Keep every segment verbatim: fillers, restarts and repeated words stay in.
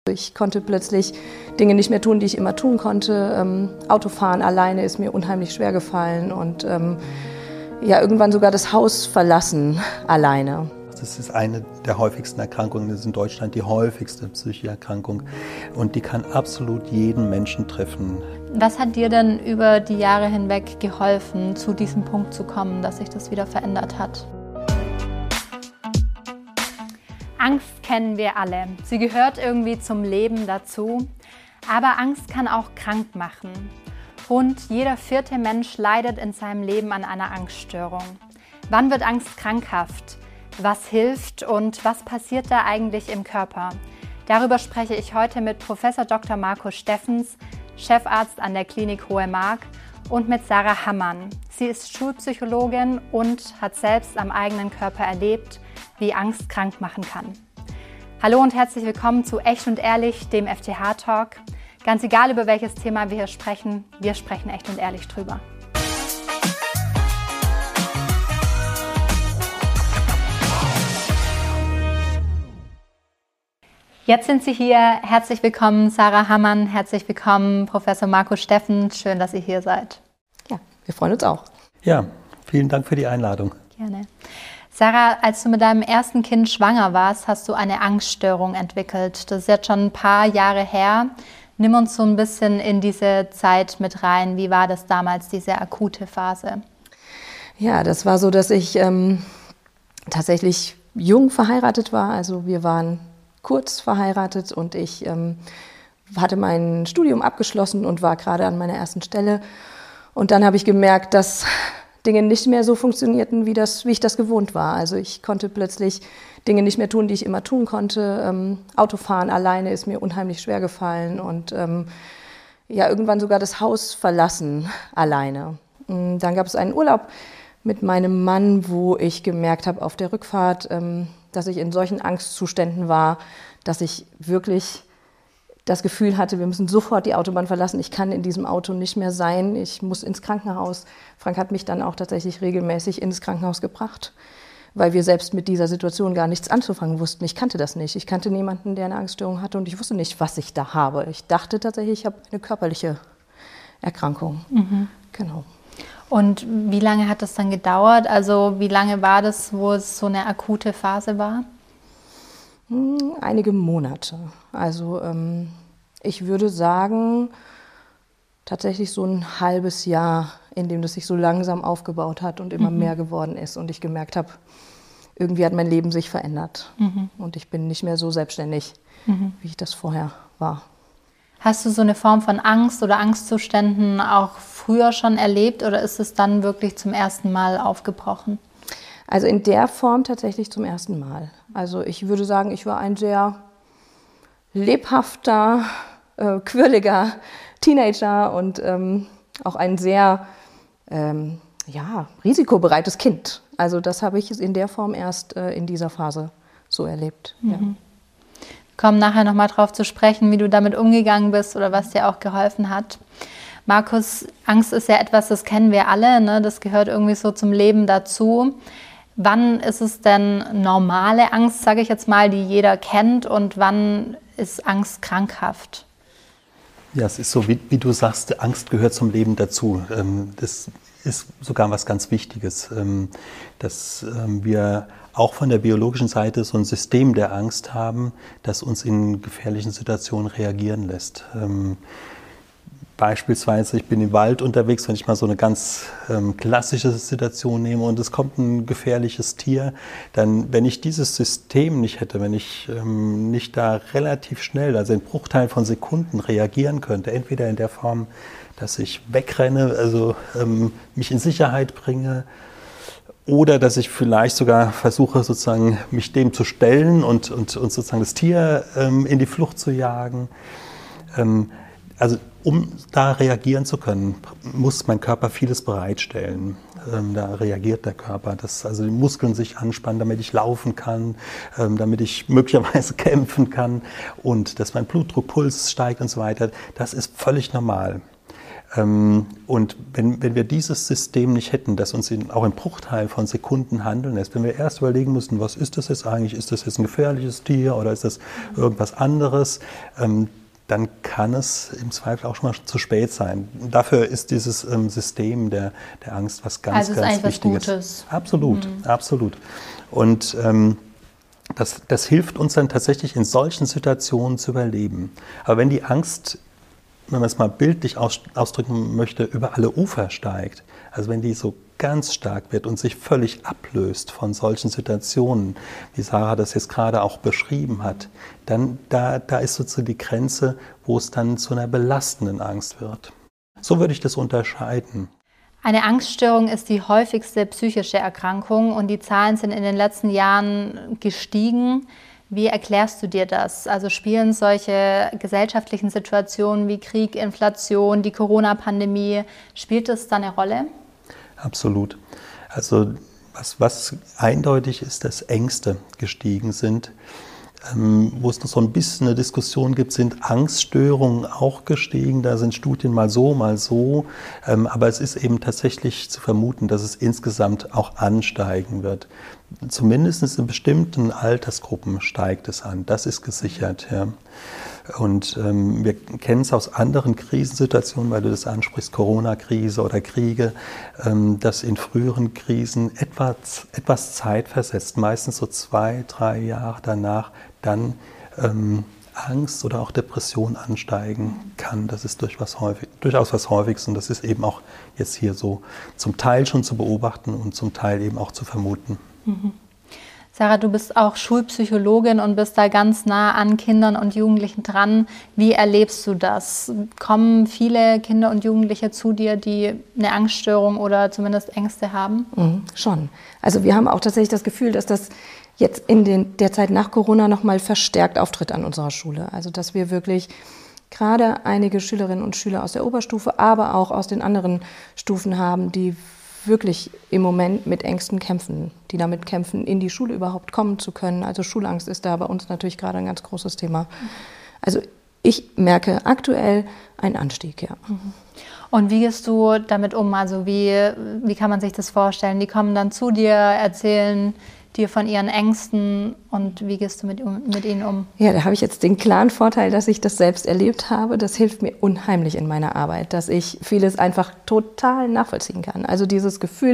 Ich konnte plötzlich Dinge nicht mehr tun, die ich immer tun konnte. Ähm, Autofahren alleine ist mir unheimlich schwer gefallen und ähm, ja, irgendwann sogar das Haus verlassen alleine. Das ist eine der häufigsten Erkrankungen, das ist in Deutschland die häufigste psychische Erkrankung und die kann absolut jeden Menschen treffen. Was hat dir denn über die Jahre hinweg geholfen, zu diesem Punkt zu kommen, dass sich das wieder verändert hat? Angst kennen wir alle. Sie gehört irgendwie zum Leben dazu. Aber Angst kann auch krank machen. Rund jeder vierte Mensch leidet in seinem Leben an einer Angststörung. Wann wird Angst krankhaft? Was hilft und was passiert da eigentlich im Körper? Darüber spreche ich heute mit Professor Doktor Markus Steffens, Chefarzt an der Klinik Hohe Mark, und mit Sarah Hammann. Sie ist Schulpsychologin und hat selbst am eigenen Körper erlebt, wie Angst krank machen kann. Hallo und herzlich willkommen zu Echt und Ehrlich, dem F T H-Talk. Ganz egal, über welches Thema wir hier sprechen, wir sprechen echt und ehrlich drüber. Jetzt sind Sie hier. Herzlich willkommen, Sarah Hammann. Herzlich willkommen, Professor Markus Steffens. Schön, dass ihr hier seid. Ja, wir freuen uns auch. Ja, vielen Dank für die Einladung. Gerne. Sarah, als du mit deinem ersten Kind schwanger warst, hast du eine Angststörung entwickelt. Das ist jetzt schon ein paar Jahre her. Nimm uns so ein bisschen in diese Zeit mit rein. Wie war das damals, diese akute Phase? Ja, das war so, dass ich ähm, tatsächlich jung verheiratet war. Also wir waren kurz verheiratet und ich ähm, hatte mein Studium abgeschlossen und war gerade an meiner ersten Stelle. Und dann habe ich gemerkt, dass Dinge nicht mehr so funktionierten, wie, das, wie ich das gewohnt war. Also ich konnte plötzlich Dinge nicht mehr tun, die ich immer tun konnte. Ähm, Autofahren alleine ist mir unheimlich schwer gefallen und ähm, ja, irgendwann sogar das Haus verlassen alleine. Und dann gab es einen Urlaub mit meinem Mann, wo ich gemerkt habe auf der Rückfahrt, ähm, dass ich in solchen Angstzuständen war, dass ich wirklich das Gefühl hatte, wir müssen sofort die Autobahn verlassen. Ich kann in diesem Auto nicht mehr sein. Ich muss ins Krankenhaus. Frank hat mich dann auch tatsächlich regelmäßig ins Krankenhaus gebracht, weil wir selbst mit dieser Situation gar nichts anzufangen wussten. Ich kannte das nicht. Ich kannte niemanden, der eine Angststörung hatte und ich wusste nicht, was ich da habe. Ich dachte tatsächlich, ich habe eine körperliche Erkrankung. Mhm. Genau. Und wie lange hat das dann gedauert? Also wie lange war das, wo es so eine akute Phase war? Einige Monate. Also ähm, ich würde sagen, tatsächlich so ein halbes Jahr, in dem das sich so langsam aufgebaut hat und immer mhm. mehr geworden ist. Und ich gemerkt habe, irgendwie hat mein Leben sich verändert. Mhm. Und ich bin nicht mehr so selbstständig, mhm. wie ich das vorher war. Hast du so eine Form von Angst oder Angstzuständen auch früher schon erlebt oder ist es dann wirklich zum ersten Mal aufgebrochen? Also in der Form tatsächlich zum ersten Mal. Also ich würde sagen, ich war ein sehr lebhafter, äh, quirliger Teenager und ähm, auch ein sehr ähm, ja, risikobereites Kind. Also das habe ich in der Form erst äh, in dieser Phase so erlebt. Mhm. Ja. Wir kommen nachher nochmal drauf zu sprechen, wie du damit umgegangen bist oder was dir auch geholfen hat. Markus, Angst ist ja etwas, das kennen wir alle, ne? Das gehört irgendwie so zum Leben dazu. Wann ist es denn normale Angst, sage ich jetzt mal, die jeder kennt und wann ist Angst krankhaft? Ja, es ist so, wie, wie du sagst, Angst gehört zum Leben dazu. Das ist sogar was ganz Wichtiges, dass wir auch von der biologischen Seite so ein System der Angst haben, das uns in gefährlichen Situationen reagieren lässt. Beispielsweise, ich bin im Wald unterwegs, wenn ich mal so eine ganz ähm, klassische Situation nehme und es kommt ein gefährliches Tier, dann, wenn ich dieses System nicht hätte, wenn ich ähm, nicht da relativ schnell, also in Bruchteilen von Sekunden reagieren könnte, entweder in der Form, dass ich wegrenne, also ähm, mich in Sicherheit bringe, oder dass ich vielleicht sogar versuche, sozusagen mich dem zu stellen und, und, und sozusagen das Tier ähm, in die Flucht zu jagen. Ähm, also um da reagieren zu können, muss mein Körper vieles bereitstellen. Ähm, da reagiert der Körper, dass also die Muskeln sich anspannen, damit ich laufen kann, ähm, damit ich möglicherweise kämpfen kann und dass mein Blutdruck, Puls steigt und so weiter. Das ist völlig normal. Ähm, und wenn, wenn wir dieses System nicht hätten, das uns in, auch im Bruchteil von Sekunden handeln lässt, wenn wir erst überlegen müssten, was ist das jetzt eigentlich, ist das jetzt ein gefährliches Tier oder ist das irgendwas anderes, ähm, dann kann es im Zweifel auch schon mal zu spät sein. Dafür ist dieses ähm, System der, der Angst was ganz, also ganz ist Wichtiges. Was Gutes. Absolut, mhm. absolut. Und ähm, das, das hilft uns dann tatsächlich in solchen Situationen zu überleben. Aber wenn die Angst, wenn man es mal bildlich aus, ausdrücken möchte, über alle Ufer steigt, also wenn die so ganz stark wird und sich völlig ablöst von solchen Situationen, wie Sarah das jetzt gerade auch beschrieben hat, dann da, da ist sozusagen die Grenze, wo es dann zu einer belastenden Angst wird. So würde ich das unterscheiden. Eine Angststörung ist die häufigste psychische Erkrankung und die Zahlen sind in den letzten Jahren gestiegen. Wie erklärst du dir das? Also spielen solche gesellschaftlichen Situationen wie Krieg, Inflation, die Corona-Pandemie, spielt das da eine Rolle? Absolut. Also was, was eindeutig ist, dass Ängste gestiegen sind. Ähm, wo es noch so ein bisschen eine Diskussion gibt, sind Angststörungen auch gestiegen. Da sind Studien mal so, mal so. Ähm, aber es ist eben tatsächlich zu vermuten, dass es insgesamt auch ansteigen wird. Zumindest in bestimmten Altersgruppen steigt es an. Das ist gesichert. Ja. Und ähm, wir kennen es aus anderen Krisensituationen, weil du das ansprichst, Corona-Krise oder Kriege, ähm, dass in früheren Krisen etwas, etwas Zeit versetzt, meistens so zwei, drei Jahre danach, dann ähm, Angst oder auch Depression ansteigen kann. Das ist durchaus, häufig, durchaus was Häufiges und das ist eben auch jetzt hier so zum Teil schon zu beobachten und zum Teil eben auch zu vermuten. Mhm. Sarah, du bist auch Schulpsychologin und bist da ganz nah an Kindern und Jugendlichen dran. Wie erlebst du das? Kommen viele Kinder und Jugendliche zu dir, die eine Angststörung oder zumindest Ängste haben? Mhm, schon. Also wir haben auch tatsächlich das Gefühl, dass das jetzt in den, der Zeit nach Corona noch mal verstärkt auftritt an unserer Schule. Also dass wir wirklich gerade einige Schülerinnen und Schüler aus der Oberstufe, aber auch aus den anderen Stufen haben, die wirklich im Moment mit Ängsten kämpfen, die damit kämpfen, in die Schule überhaupt kommen zu können. Also Schulangst ist da bei uns natürlich gerade ein ganz großes Thema. Also ich merke aktuell einen Anstieg, ja. Und wie gehst du damit um? Also wie, wie kann man sich das vorstellen? Die kommen dann zu dir, erzählen dir von ihren Ängsten und wie gehst du mit, mit ihnen um? Ja, da habe ich jetzt den klaren Vorteil, dass ich das selbst erlebt habe. Das hilft mir unheimlich in meiner Arbeit, dass ich vieles einfach total nachvollziehen kann. Also dieses Gefühl,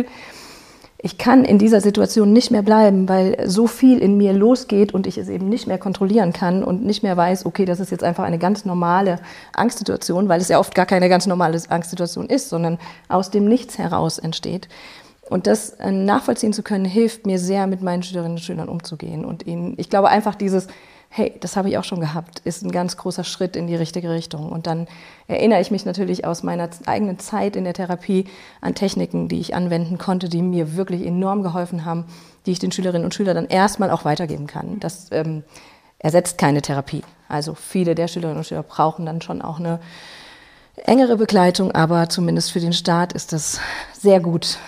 ich kann in dieser Situation nicht mehr bleiben, weil so viel in mir losgeht und ich es eben nicht mehr kontrollieren kann und nicht mehr weiß, okay, das ist jetzt einfach eine ganz normale Angstsituation, weil es ja oft gar keine ganz normale Angstsituation ist, sondern aus dem Nichts heraus entsteht. Und das nachvollziehen zu können, hilft mir sehr, mit meinen Schülerinnen und Schülern umzugehen. Und ihnen, ich glaube einfach dieses, hey, das habe ich auch schon gehabt, ist ein ganz großer Schritt in die richtige Richtung. Und dann erinnere ich mich natürlich aus meiner eigenen Zeit in der Therapie an Techniken, die ich anwenden konnte, die mir wirklich enorm geholfen haben, die ich den Schülerinnen und Schülern dann erstmal auch weitergeben kann. Das ähm, ersetzt keine Therapie. Also viele der Schülerinnen und Schüler brauchen dann schon auch eine engere Begleitung, aber zumindest für den Start ist das sehr gut,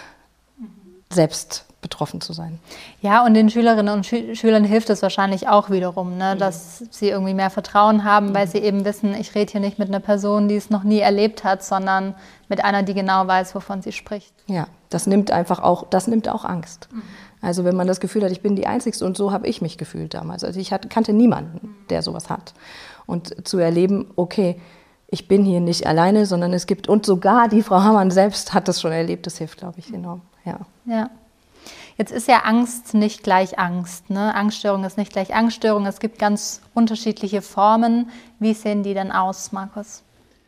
selbst betroffen zu sein. Ja, und den Schülerinnen und Schü- Schülern hilft es wahrscheinlich auch wiederum, ne, dass sie irgendwie mehr Vertrauen haben, weil sie eben wissen, ich rede hier nicht mit einer Person, die es noch nie erlebt hat, sondern mit einer, die genau weiß, wovon sie spricht. Ja, das nimmt einfach auch, das nimmt auch Angst. Mhm. Also wenn man das Gefühl hat, ich bin die Einzigste und so habe ich mich gefühlt damals. Also ich hatte, kannte niemanden, der sowas hat. Und zu erleben, okay, ich bin hier nicht alleine, sondern es gibt, und sogar die Frau Hammann selbst hat das schon erlebt, das hilft, glaube ich, enorm. Ja. Ja. Jetzt ist ja Angst nicht gleich Angst, ne? Angststörung ist nicht gleich Angststörung. Es gibt ganz unterschiedliche Formen. Wie sehen die denn aus, Markus?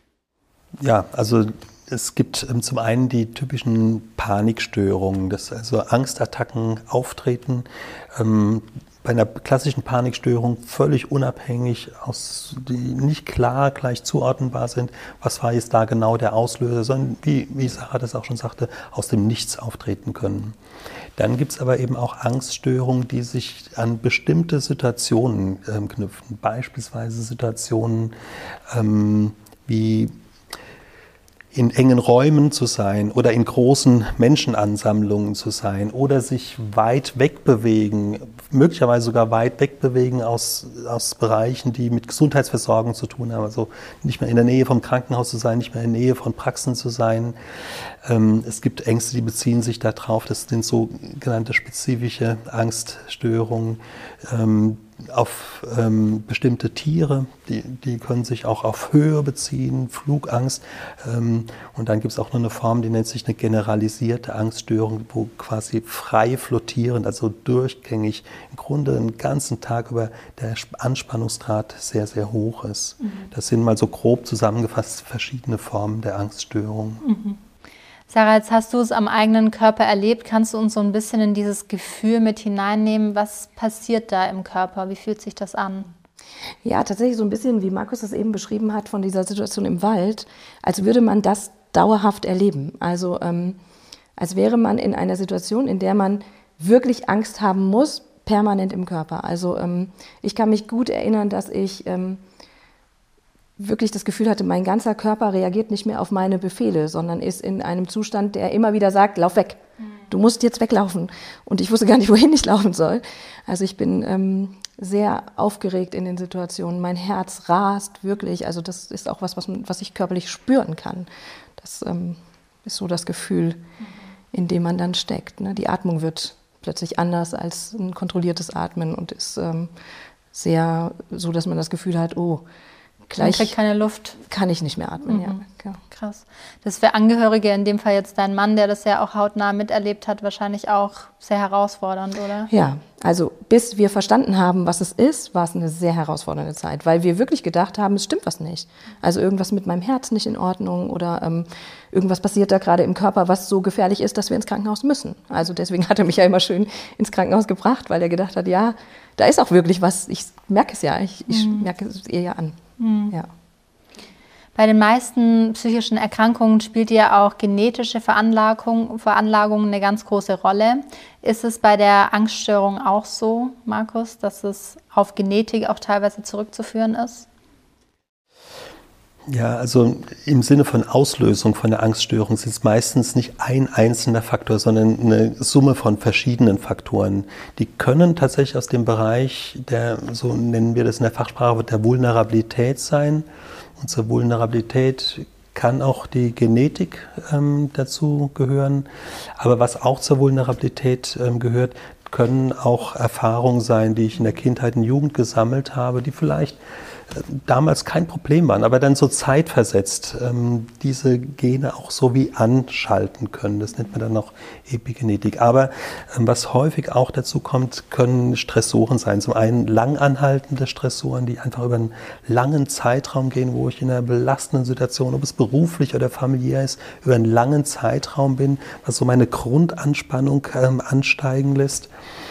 Ja, also es gibt ähm, zum einen die typischen Panikstörungen, dass also Angstattacken auftreten. Ähm, bei einer klassischen Panikstörung völlig unabhängig, aus, die nicht klar gleich zuordnenbar sind, was war jetzt da genau der Auslöser, sondern wie, wie Sarah das auch schon sagte, aus dem Nichts auftreten können. Dann gibt es aber eben auch Angststörungen, die sich an bestimmte Situationen ähm, knüpfen, beispielsweise Situationen ähm, wie in engen Räumen zu sein oder in großen Menschenansammlungen zu sein oder sich weit wegbewegen, möglicherweise sogar weit wegbewegen aus, aus Bereichen, die mit Gesundheitsversorgung zu tun haben. Also nicht mehr in der Nähe vom Krankenhaus zu sein, nicht mehr in der Nähe von Praxen zu sein. Ähm, es gibt Ängste, die beziehen sich darauf, das sind sogenannte spezifische Angststörungen. Ähm, auf ähm, bestimmte Tiere, die, die können sich auch auf Höhe beziehen, Flugangst. Ähm, und dann gibt es auch noch eine Form, die nennt sich eine generalisierte Angststörung, wo quasi frei flottierend, also durchgängig, im Grunde den ganzen Tag über der Anspannungsgrad sehr, sehr hoch ist. Mhm. Das sind mal so grob zusammengefasst verschiedene Formen der Angststörung. Mhm. Sarah, jetzt hast du es am eigenen Körper erlebt. Kannst du uns so ein bisschen in dieses Gefühl mit hineinnehmen? Was passiert da im Körper? Wie fühlt sich das an? Ja, tatsächlich so ein bisschen, wie Markus das eben beschrieben hat, von dieser Situation im Wald, als würde man das dauerhaft erleben. Also ähm, als wäre man in einer Situation, in der man wirklich Angst haben muss, permanent im Körper. Also ähm, ich kann mich gut erinnern, dass ich ähm, wirklich das Gefühl hatte, mein ganzer Körper reagiert nicht mehr auf meine Befehle, sondern ist in einem Zustand, der immer wieder sagt, lauf weg, du musst jetzt weglaufen. Und ich wusste gar nicht, wohin ich laufen soll. Also ich bin ähm, sehr aufgeregt in den Situationen. Mein Herz rast wirklich. Also das ist auch was, was, was ich körperlich spüren kann. Das ähm, ist so das Gefühl, in dem man dann steckt. Ne? Die Atmung wird plötzlich anders als ein kontrolliertes Atmen und ist ähm, sehr so, dass man das Gefühl hat, oh, gleich kriegt keine Luft. Kann ich nicht mehr atmen, mhm. ja. ja. Krass. Das ist für Angehörige, in dem Fall jetzt dein Mann, der das ja auch hautnah miterlebt hat, wahrscheinlich auch sehr herausfordernd, oder? Ja, also bis wir verstanden haben, was es ist, war es eine sehr herausfordernde Zeit, weil wir wirklich gedacht haben, es stimmt was nicht. Also irgendwas mit meinem Herz nicht in Ordnung oder ähm, irgendwas passiert da gerade im Körper, was so gefährlich ist, dass wir ins Krankenhaus müssen. Also deswegen hat er mich ja immer schön ins Krankenhaus gebracht, weil er gedacht hat, ja, da ist auch wirklich was, ich merke es ja, ich, ich mhm. merke es ihr ja an. Mhm. Ja. Bei den meisten psychischen Erkrankungen spielt ja auch genetische Veranlagung, Veranlagung eine ganz große Rolle. Ist es bei der Angststörung auch so, Markus, dass es auf Genetik auch teilweise zurückzuführen ist? Ja, also im Sinne von Auslösung von der Angststörung ist es meistens nicht ein einzelner Faktor, sondern eine Summe von verschiedenen Faktoren. Die können tatsächlich aus dem Bereich der, so nennen wir das in der Fachsprache, der Vulnerabilität sein. Und zur Vulnerabilität kann auch die Genetik ähm, dazu gehören. Aber was auch zur Vulnerabilität ähm, gehört, können auch Erfahrungen sein, die ich in der Kindheit und Jugend gesammelt habe, die vielleicht damals kein Problem waren, aber dann so zeitversetzt ähm, diese Gene auch so wie anschalten können. Das nennt man dann auch Epigenetik. Aber ähm, was häufig auch dazu kommt, können Stressoren sein. Zum einen langanhaltende Stressoren, die einfach über einen langen Zeitraum gehen, wo ich in einer belastenden Situation, ob es beruflich oder familiär ist, über einen langen Zeitraum bin, was so meine Grundanspannung ähm, ansteigen lässt.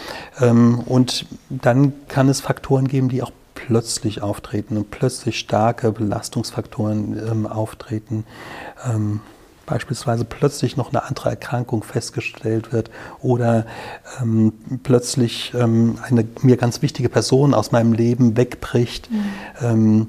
Ähm, und dann kann es Faktoren geben, die auch plötzlich auftreten und plötzlich starke Belastungsfaktoren ähm, auftreten. Ähm, beispielsweise plötzlich noch eine andere Erkrankung festgestellt wird oder ähm, plötzlich ähm, eine mir ganz wichtige Person aus meinem Leben wegbricht. Mhm. Ähm,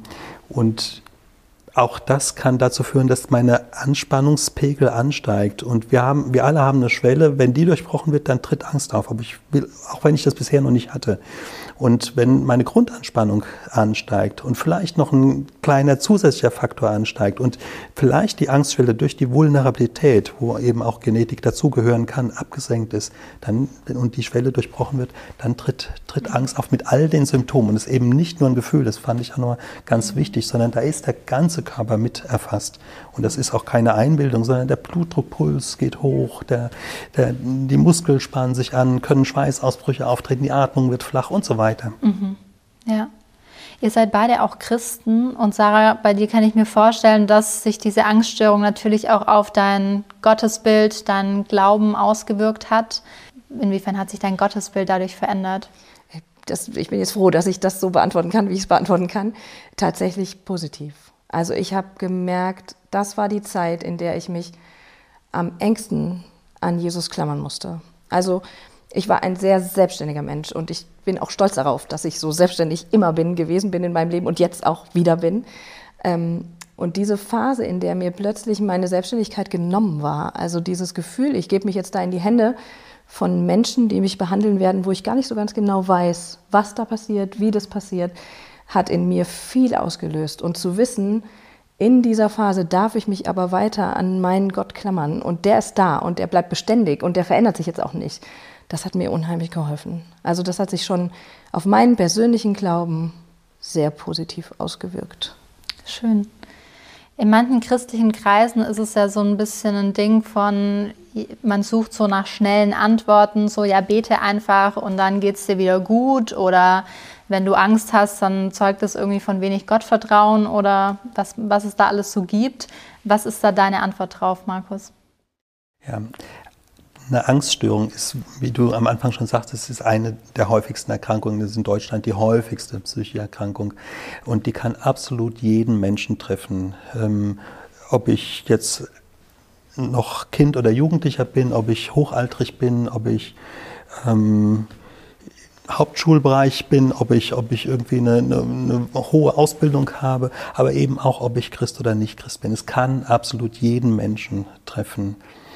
und auch das kann dazu führen, dass meine Anspannungspegel ansteigt. Und wir haben, wir alle haben eine Schwelle, wenn die durchbrochen wird, dann tritt Angst auf. Aber ich will, auch wenn ich das bisher noch nicht hatte. Und wenn meine Grundanspannung ansteigt und vielleicht noch ein kleiner zusätzlicher Faktor ansteigt und vielleicht die Angstschwelle durch die Vulnerabilität, wo eben auch Genetik dazugehören kann, abgesenkt ist, dann, und die Schwelle durchbrochen wird, dann tritt, tritt Angst auf mit all den Symptomen. Und es ist eben nicht nur ein Gefühl, das fand ich auch nochmal ganz wichtig, sondern da ist der ganze Körper mit erfasst. Und das ist auch keine Einbildung, sondern der Blutdruckpuls geht hoch, der, der, die Muskeln spannen sich an, können Schweißausbrüche auftreten, die Atmung wird flach und so weiter. Mhm. Ja. Ihr seid beide auch Christen und Sarah, bei dir kann ich mir vorstellen, dass sich diese Angststörung natürlich auch auf dein Gottesbild, deinen Glauben ausgewirkt hat. Inwiefern hat sich dein Gottesbild dadurch verändert? Das, ich bin jetzt froh, dass ich das so beantworten kann, wie ich es beantworten kann. Tatsächlich positiv. Also ich habe gemerkt, das war die Zeit, in der ich mich am engsten an Jesus klammern musste. Also ich war ein sehr selbstständiger Mensch und ich bin auch stolz darauf, dass ich so selbstständig immer bin, gewesen bin in meinem Leben und jetzt auch wieder bin. Ähm, Und diese Phase, in der mir plötzlich meine Selbstständigkeit genommen war, also dieses Gefühl, ich gebe mich jetzt da in die Hände von Menschen, die mich behandeln werden, wo ich gar nicht so ganz genau weiß, was da passiert, wie das passiert, hat in mir viel ausgelöst. Und zu wissen, in dieser Phase darf ich mich aber weiter an meinen Gott klammern. Und der ist da und der bleibt beständig und der verändert sich jetzt auch nicht. Das hat mir unheimlich geholfen. Also das hat sich schon auf meinen persönlichen Glauben sehr positiv ausgewirkt. Schön. In manchen christlichen Kreisen ist es ja so ein bisschen ein Ding von, man sucht so nach schnellen Antworten, so ja, bete einfach und dann geht es dir wieder gut, oder wenn du Angst hast, dann zeugt das irgendwie von wenig Gottvertrauen oder was, was es da alles so gibt. Was ist da deine Antwort drauf, Markus? Ja, eine Angststörung ist, wie du am Anfang schon sagtest, ist eine der häufigsten Erkrankungen. Das ist in Deutschland die häufigste psychische Erkrankung. Und die kann absolut jeden Menschen treffen. Ähm, ob ich jetzt noch Kind oder Jugendlicher bin, ob ich hochaltrig bin, ob ich ähm, Hauptschulbereich bin, ob ich, ob ich irgendwie eine, eine, eine hohe Ausbildung habe, aber eben auch, ob ich Christ oder nicht Christ bin. Es kann absolut jeden Menschen treffen.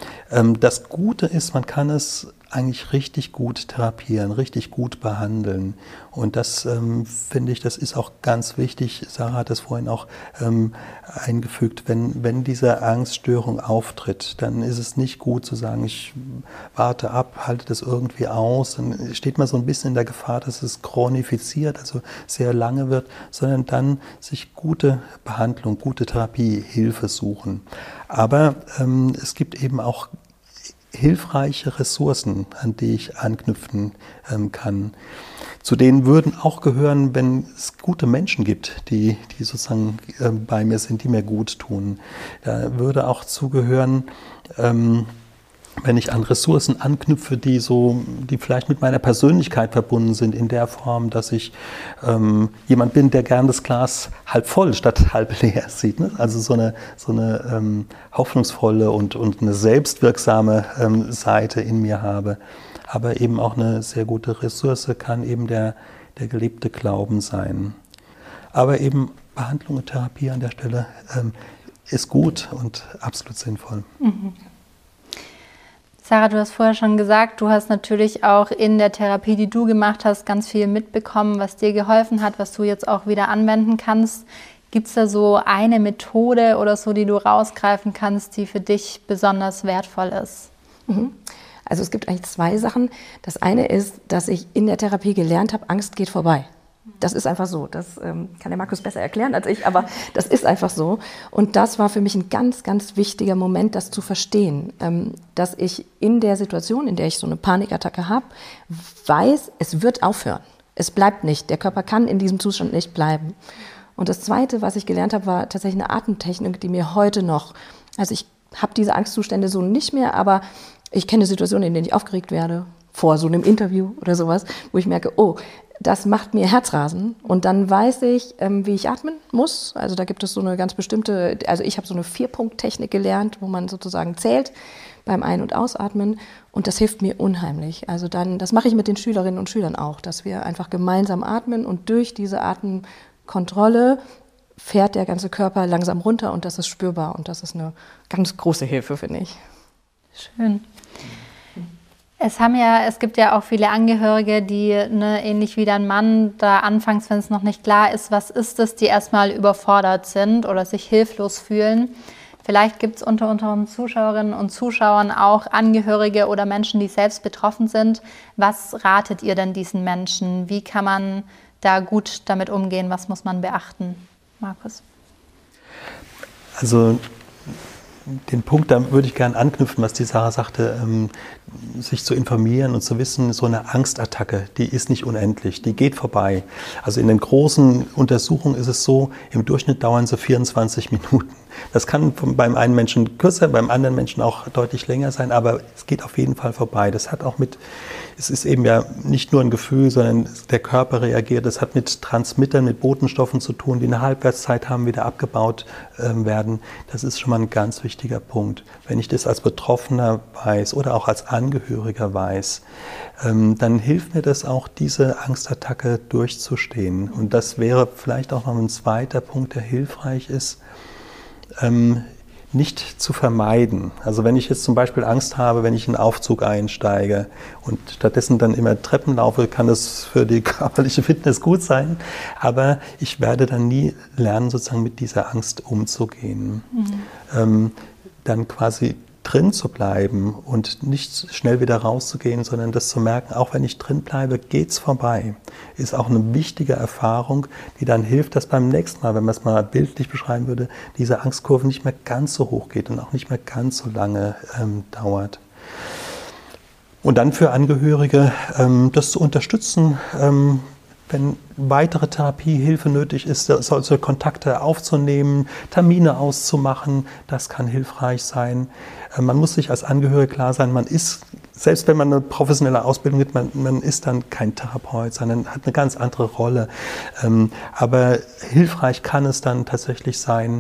Das Gute ist, man kann es eigentlich richtig gut therapieren, richtig gut behandeln. Und das ähm, finde ich, das ist auch ganz wichtig. Sarah hat das vorhin auch ähm, eingefügt. Wenn, wenn diese Angststörung auftritt, dann ist es nicht gut zu sagen, ich warte ab, halte das irgendwie aus. Dann steht man so ein bisschen in der Gefahr, dass es chronifiziert, also sehr lange wird, sondern dann sich gute Behandlung, gute Therapie, Hilfe suchen. Aber ähm, es gibt eben auch hilfreiche Ressourcen, an die ich anknüpfen ähm, kann. Zu denen würden auch gehören, wenn es gute Menschen gibt, die, die sozusagen äh, bei mir sind, die mir gut tun. Da würde auch zugehören, ähm, wenn ich an Ressourcen anknüpfe, die so, die vielleicht mit meiner Persönlichkeit verbunden sind, in der Form, dass ich ähm, jemand bin, der gern das Glas halb voll statt halb leer sieht. Ne? Also so eine, so eine ähm, hoffnungsvolle und, und eine selbstwirksame ähm, Seite in mir habe. Aber eben auch eine sehr gute Ressource kann eben der, der gelebte Glauben sein. Aber eben Behandlung und Therapie an der Stelle ähm, ist gut und absolut sinnvoll. Mhm. Sarah, du hast vorher schon gesagt, du hast natürlich auch in der Therapie, die du gemacht hast, ganz viel mitbekommen, was dir geholfen hat, was du jetzt auch wieder anwenden kannst. Gibt es da so eine Methode oder so, die du rausgreifen kannst, die für dich besonders wertvoll ist? Also es gibt eigentlich zwei Sachen. Das eine ist, dass ich in der Therapie gelernt habe, Angst geht vorbei. Das ist einfach so. Das ähm, kann der Markus besser erklären als ich, aber das ist einfach so. Und das war für mich ein ganz, ganz wichtiger Moment, das zu verstehen, ähm, dass ich in der Situation, in der ich so eine Panikattacke habe, weiß, es wird aufhören. Es bleibt nicht. Der Körper kann in diesem Zustand nicht bleiben. Und das Zweite, was ich gelernt habe, war tatsächlich eine Atemtechnik, die mir heute noch, also ich habe diese Angstzustände so nicht mehr, aber ich kenne Situationen, in denen ich aufgeregt werde, vor so einem Interview oder sowas, wo ich merke, oh, das macht mir Herzrasen, und dann weiß ich, ähm, wie ich atmen muss. Also da gibt es so eine ganz bestimmte, also ich habe so eine Vier-Punkt-Technik gelernt, wo man sozusagen zählt beim Ein- und Ausatmen, und das hilft mir unheimlich. Also dann, das mache ich mit den Schülerinnen und Schülern auch, dass wir einfach gemeinsam atmen, und durch diese Atemkontrolle fährt der ganze Körper langsam runter, und das ist spürbar, und das ist eine ganz große Hilfe, finde ich. Schön. Es haben ja, es gibt ja auch viele Angehörige, die ne, ähnlich wie dein Mann, da anfangs, wenn es noch nicht klar ist, was ist es, die erstmal überfordert sind oder sich hilflos fühlen. Vielleicht gibt es unter unseren Zuschauerinnen und Zuschauern auch Angehörige oder Menschen, die selbst betroffen sind. Was ratet ihr denn diesen Menschen? Wie kann man da gut damit umgehen? Was muss man beachten? Markus? Also den Punkt, da würde ich gerne anknüpfen, was die Sarah sagte, ähm, sich zu informieren und zu wissen, so eine Angstattacke, die ist nicht unendlich, die geht vorbei. Also in den großen Untersuchungen ist es so, im Durchschnitt dauern sie vierundzwanzig Minuten. Das kann beim einen Menschen kürzer, beim anderen Menschen auch deutlich länger sein, aber es geht auf jeden Fall vorbei. Das hat auch mit, es ist eben ja nicht nur ein Gefühl, sondern der Körper reagiert. Das hat mit Transmittern, mit Botenstoffen zu tun, die eine Halbwertszeit haben, wieder abgebaut äh, werden. Das ist schon mal ein ganz wichtiger Punkt. Wenn ich das als Betroffener weiß oder auch als Angehöriger weiß, ähm, dann hilft mir das auch, diese Angstattacke durchzustehen. Und das wäre vielleicht auch noch ein zweiter Punkt, der hilfreich ist. ähm, nicht zu vermeiden. Also wenn ich jetzt zum Beispiel Angst habe, wenn ich in einen Aufzug einsteige und stattdessen dann immer Treppen laufe, kann das für die körperliche Fitness gut sein, aber ich werde dann nie lernen, sozusagen mit dieser Angst umzugehen. Mhm. Ähm, dann quasi drin zu bleiben und nicht schnell wieder rauszugehen, sondern das zu merken, auch wenn ich drin bleibe, geht's vorbei. Ist auch eine wichtige Erfahrung, die dann hilft, dass beim nächsten Mal, wenn man es mal bildlich beschreiben würde, diese Angstkurve nicht mehr ganz so hoch geht und auch nicht mehr ganz so lange ähm, dauert. Und dann für Angehörige ähm, das zu unterstützen, ähm, wenn weitere Therapiehilfe nötig ist, solche Kontakte aufzunehmen, Termine auszumachen, das kann hilfreich sein. Man muss sich als Angehörige klar sein, man ist, selbst wenn man eine professionelle Ausbildung hat, man, man ist dann kein Therapeut, sondern hat eine ganz andere Rolle. Aber hilfreich kann es dann tatsächlich sein,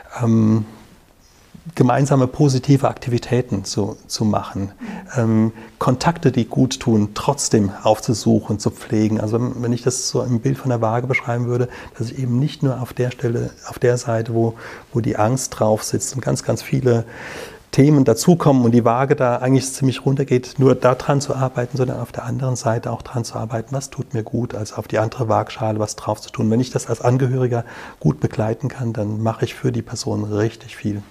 gemeinsame positive Aktivitäten zu, zu machen, ähm, Kontakte, die gut tun, trotzdem aufzusuchen, zu pflegen. Also wenn, wenn ich das so im Bild von der Waage beschreiben würde, dass ich eben nicht nur auf der Stelle, auf der Seite, wo, wo die Angst drauf sitzt und ganz, ganz viele Themen dazukommen und die Waage da eigentlich ziemlich runtergeht, nur da dran zu arbeiten, sondern auf der anderen Seite auch dran zu arbeiten, was tut mir gut, also auf die andere Waagschale was drauf zu tun. Wenn ich das als Angehöriger gut begleiten kann, dann mache ich für die Person richtig viel.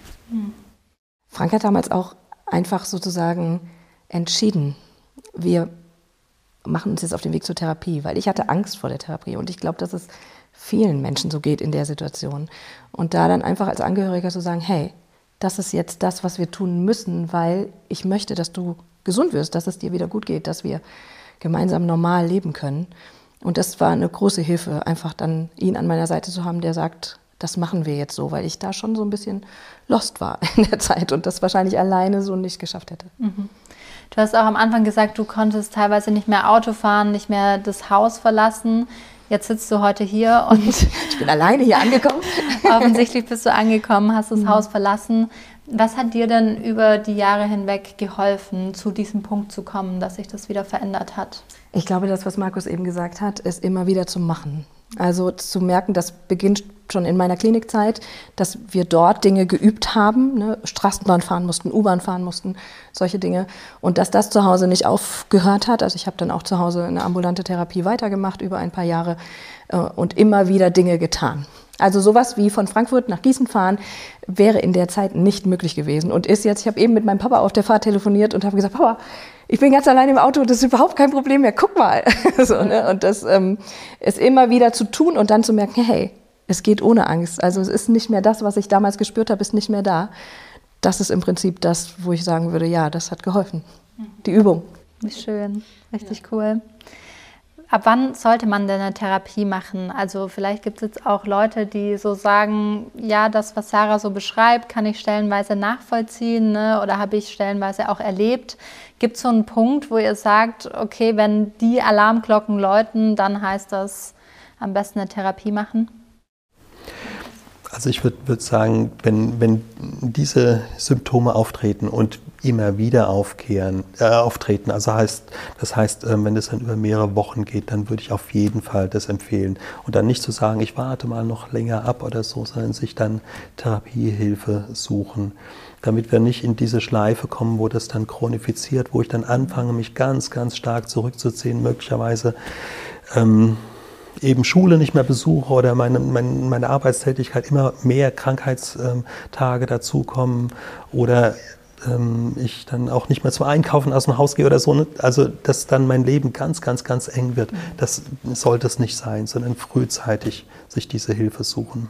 Frank hat damals auch einfach sozusagen entschieden, wir machen uns jetzt auf den Weg zur Therapie, weil ich hatte Angst vor der Therapie und ich glaube, dass es vielen Menschen so geht in der Situation. Und da dann einfach als Angehöriger zu sagen, hey, das ist jetzt das, was wir tun müssen, weil ich möchte, dass du gesund wirst, dass es dir wieder gut geht, dass wir gemeinsam normal leben können. Und das war eine große Hilfe, einfach dann ihn an meiner Seite zu haben, der sagt, das machen wir jetzt so, weil ich da schon so ein bisschen lost war in der Zeit und das wahrscheinlich alleine so nicht geschafft hätte. Mhm. Du hast auch am Anfang gesagt, du konntest teilweise nicht mehr Auto fahren, nicht mehr das Haus verlassen. Jetzt sitzt du heute hier und ich bin alleine hier angekommen. Offensichtlich bist du angekommen, hast das mhm. Haus verlassen. Was hat dir denn über die Jahre hinweg geholfen, zu diesem Punkt zu kommen, dass sich das wieder verändert hat? Ich glaube, das, was Markus eben gesagt hat, ist immer wieder zu machen. Also zu merken, das beginnt schon in meiner Klinikzeit, dass wir dort Dinge geübt haben, ne, Straßenbahn fahren mussten, U-Bahn fahren mussten, solche Dinge. Und dass das zu Hause nicht aufgehört hat. Also ich habe dann auch zu Hause eine ambulante Therapie weitergemacht über ein paar Jahre äh, und immer wieder Dinge getan. Also sowas wie von Frankfurt nach Gießen fahren wäre in der Zeit nicht möglich gewesen und ist jetzt, ich habe eben mit meinem Papa auf der Fahrt telefoniert und habe gesagt, Papa, ich bin ganz allein im Auto, das ist überhaupt kein Problem mehr, guck mal. so, ne? Und das ähm, ist immer wieder zu tun und dann zu merken, hey, es geht ohne Angst. Also es ist nicht mehr das, was ich damals gespürt habe, ist nicht mehr da. Das ist im Prinzip das, wo ich sagen würde, ja, das hat geholfen. Die Übung. Wie schön, richtig ja. cool. Ab wann sollte man denn eine Therapie machen? Also vielleicht gibt es jetzt auch Leute, die so sagen, ja, das, was Sarah so beschreibt, kann ich stellenweise nachvollziehen, ne? Oder habe ich stellenweise auch erlebt. Gibt es so einen Punkt, wo ihr sagt, okay, wenn die Alarmglocken läuten, dann heißt das am besten eine Therapie machen? Also ich würde würd sagen, wenn, wenn diese Symptome auftreten und immer wieder aufkehren, äh, auftreten, also heißt, das heißt, äh, wenn es dann über mehrere Wochen geht, dann würde ich auf jeden Fall das empfehlen. Und dann nicht zu sagen, ich warte mal noch länger ab oder so, sondern sich dann Therapiehilfe suchen, damit wir nicht in diese Schleife kommen, wo das dann chronifiziert, wo ich dann anfange, mich ganz, ganz stark zurückzuziehen, möglicherweise ähm, eben Schule nicht mehr besuche oder meine, meine, meine Arbeitstätigkeit immer mehr Krankheitstage dazukommen oder ähm, ich dann auch nicht mehr zum Einkaufen aus dem Haus gehe oder so. Ne? Also, dass dann mein Leben ganz, ganz, ganz eng wird. Das sollte es nicht sein, sondern frühzeitig sich diese Hilfe suchen.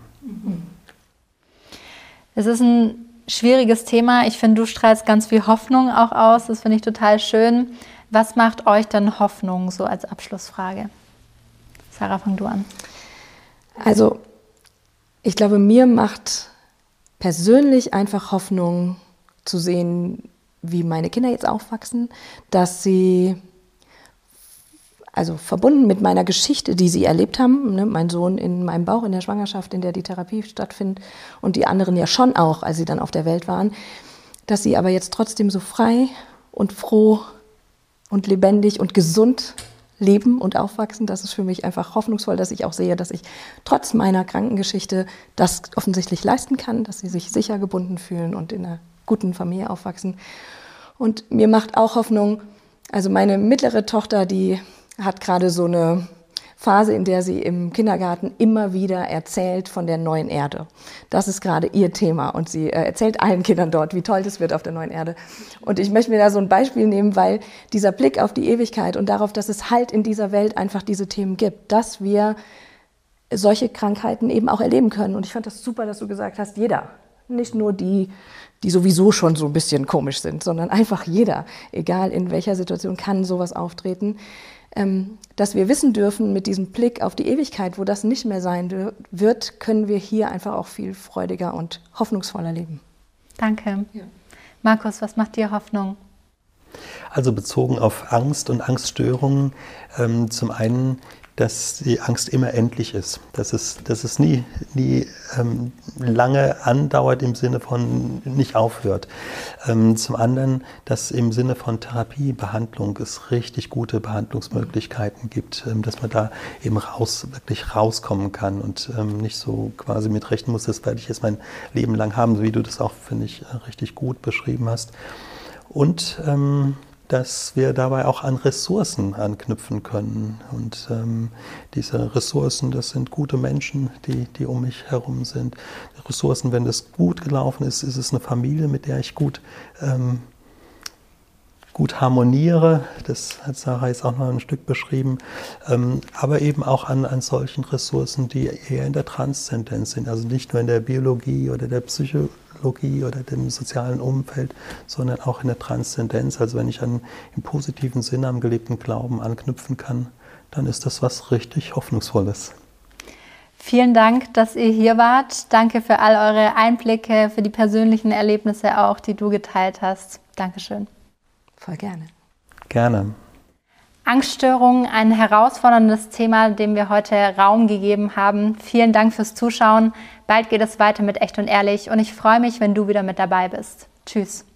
Es ist ein schwieriges Thema. Ich finde, du strahlst ganz viel Hoffnung auch aus. Das finde ich total schön. Was macht euch denn Hoffnung, so als Abschlussfrage? Sarah, fang du an. Also, ich glaube, mir macht persönlich einfach Hoffnung zu sehen, wie meine Kinder jetzt aufwachsen, dass sie, also verbunden mit meiner Geschichte, die sie erlebt haben, ne, mein Sohn in meinem Bauch in der Schwangerschaft, in der die Therapie stattfindet und die anderen ja schon auch, als sie dann auf der Welt waren, dass sie aber jetzt trotzdem so frei und froh und lebendig und gesund leben und aufwachsen. Das ist für mich einfach hoffnungsvoll, dass ich auch sehe, dass ich trotz meiner Krankengeschichte das offensichtlich leisten kann, dass sie sich sicher gebunden fühlen und in einer guten Familie aufwachsen. Und mir macht auch Hoffnung, also meine mittlere Tochter, die hat gerade so eine Phase, in der sie im Kindergarten immer wieder erzählt von der neuen Erde. Das ist gerade ihr Thema und sie äh, erzählt allen Kindern dort, wie toll das wird auf der neuen Erde. Und ich möchte mir da so ein Beispiel nehmen, weil dieser Blick auf die Ewigkeit und darauf, dass es halt in dieser Welt einfach diese Themen gibt, dass wir solche Krankheiten eben auch erleben können. Und ich fand das super, dass du gesagt hast, jeder, nicht nur die, die sowieso schon so ein bisschen komisch sind, sondern einfach jeder, egal in welcher Situation, kann sowas auftreten. Ähm, dass wir wissen dürfen, mit diesem Blick auf die Ewigkeit, wo das nicht mehr sein wird, können wir hier einfach auch viel freudiger und hoffnungsvoller leben. Danke. Ja. Markus, was macht dir Hoffnung? Also bezogen auf Angst und Angststörungen, ähm, zum einen, dass die Angst immer endlich ist, dass es, dass es nie, nie ähm, lange andauert im Sinne von nicht aufhört. Ähm, zum anderen, dass im Sinne von Therapie, Behandlung es richtig gute Behandlungsmöglichkeiten gibt, ähm, dass man da eben raus, wirklich rauskommen kann und ähm, nicht so quasi mit rechnen muss, das werde ich jetzt mein Leben lang haben, so wie du das auch, finde ich, richtig gut beschrieben hast. Und ähm, dass wir dabei auch an Ressourcen anknüpfen können. Und ähm, diese Ressourcen, das sind gute Menschen, die, die um mich herum sind. Die Ressourcen, wenn das gut gelaufen ist, ist es eine Familie, mit der ich gut, ähm, gut harmoniere. Das hat Sarah jetzt auch noch ein Stück beschrieben. Ähm, aber eben auch an, an solchen Ressourcen, die eher in der Transzendenz sind. Also nicht nur in der Biologie oder der Psychologie, oder dem sozialen Umfeld, sondern auch in der Transzendenz. Also wenn ich an, im positiven Sinne am gelebten Glauben anknüpfen kann, dann ist das was richtig Hoffnungsvolles. Vielen Dank, dass ihr hier wart. Danke für all eure Einblicke, für die persönlichen Erlebnisse auch, die du geteilt hast. Dankeschön. Voll gerne. Gerne. Angststörungen, ein herausforderndes Thema, dem wir heute Raum gegeben haben. Vielen Dank fürs Zuschauen. Bald geht es weiter mit Echt und Ehrlich und ich freue mich, wenn du wieder mit dabei bist. Tschüss.